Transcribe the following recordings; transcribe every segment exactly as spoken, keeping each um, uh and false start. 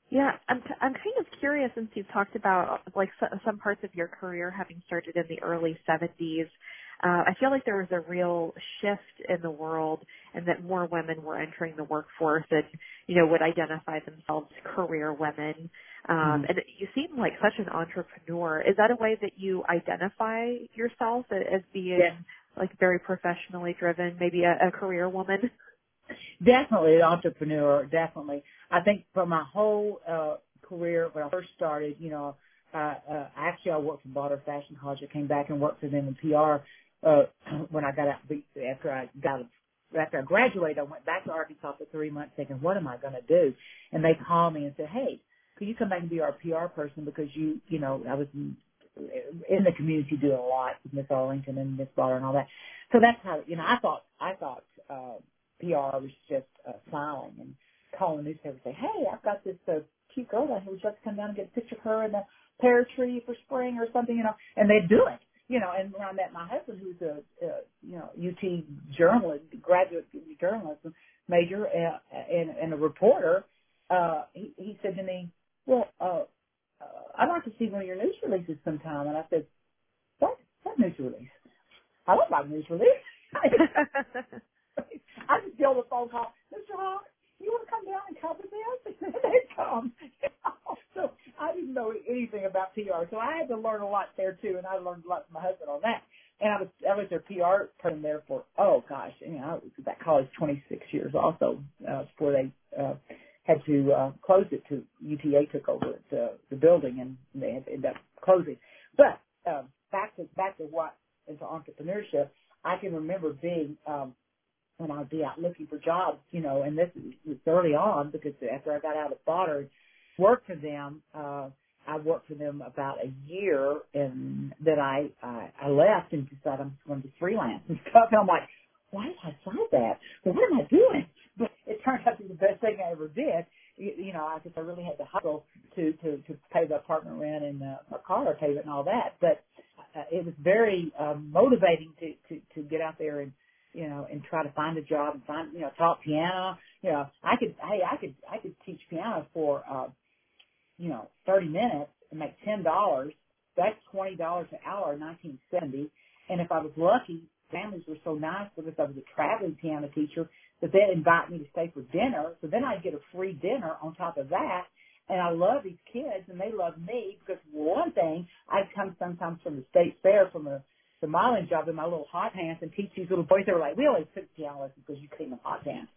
Yeah, I'm t- I'm kind of curious since you've talked about like so- some parts of your career having started in the early seventies. Uh, I feel like there was a real shift in the world, and that more women were entering the workforce, and you know would identify themselves as career women. Um, Mm-hmm. and you seem like such an entrepreneur. Is that a way that you identify yourself a- as Yes, being like very professionally driven, maybe a, a career woman? definitely an entrepreneur. Definitely, I think for my whole uh, career when I first started, you know, uh, uh, actually I worked for Bauder Fashion College. I came back and worked for them in P R uh, when I got out after I got after I graduated. I went back to Arkansas for three months, thinking, what am I going to do? And they called me and said, hey, could you come back and be our P R person because you, you know, I was in, in the community doing a lot with Miss Arlington and Miss Bauder and all that. So that's how, you know, I thought, I thought. Uh, P R was just uh, smiling and calling the newspaper and say, hey, I've got this uh, cute girl down here. Would you like to come down and get a picture of her in the pear tree for spring or something, you know? And they'd do it, you know. And when I met my husband, who's a, uh, you know, U T journalist, graduate journalism major uh, and, and a reporter, uh, he, he said to me, well, uh, uh, I'd like to see one of your news releases sometime. And I said, what? What news release? I don't like news release. I just get on the phone call, mister Hawk, you want to come down and cover this? And they come. So I didn't know anything about P R, so I had to learn a lot there too, and I learned a lot from my husband on that. And I was I was their P R person there for oh gosh, you know, I was at that college twenty-six years also uh, before they uh, had to uh, close it. To U T A took over the the building, and they had to end up closing. But um, back to back to what into entrepreneurship, I can remember being. Um, when I'd be out looking for jobs, you know, and this was early on because after I got out of Fodder, worked for them, uh, I worked for them about a year and then I, I, I left and decided I'm going to freelance and stuff. And I'm like, why did I sign that? Well, what am I doing? But it turned out to be the best thing I ever did. You, you know, I guess I really had to hustle to, to, to pay the apartment rent and uh, my car payment and all that. But uh, it was very um, motivating to, to, to get out there and, you know, and try to find a job and find, you know, taught piano. You know, I could, hey, I could, I could teach piano for, uh, you know, thirty minutes and make ten dollars. That's twenty dollars an hour in nineteen seventy. And if I was lucky, families were so nice because I was a traveling piano teacher that they'd invite me to stay for dinner. So then I'd get a free dinner on top of that. And I love these kids and they love me because for one thing, I'd come sometimes from the state fair from a the modeling job in my little hot pants and teach these little boys. They were like, we always took piano lessons because you came in hot pants.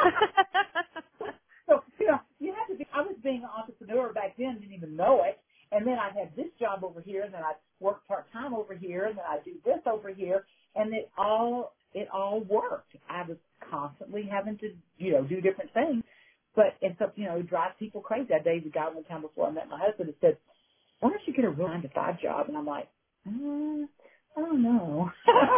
So, you know, you have to be, I was being an entrepreneur back then, didn't even know it. And then I had this job over here, and then I worked part-time over here, and then I do this over here, and it all, it all worked. I was constantly having to, you know, do different things. But it's up, you know, it drives people crazy. I dated a guy one time before I met my husband and said, why don't you get a real nine to five job? And I'm like, mm, I don't know.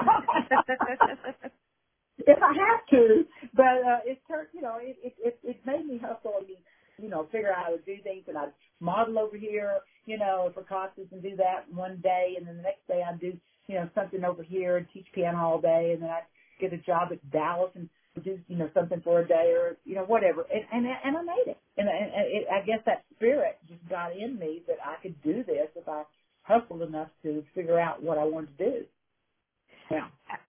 If I have to, but uh, it turned, you know, it, it it it made me hustle and be, you know, figure out how to do things, and I'd model over here, you know, for classes and do that one day, and then the next day I'd do, you know, something over here and teach piano all day, and then I'd get a job at Dallas and do, you know, something for a day or, you know, whatever, and and, and I made it, and, and, and it, I guess that spirit just got in me that I could do this if I hustled enough to figure out what I wanted to do. Yeah.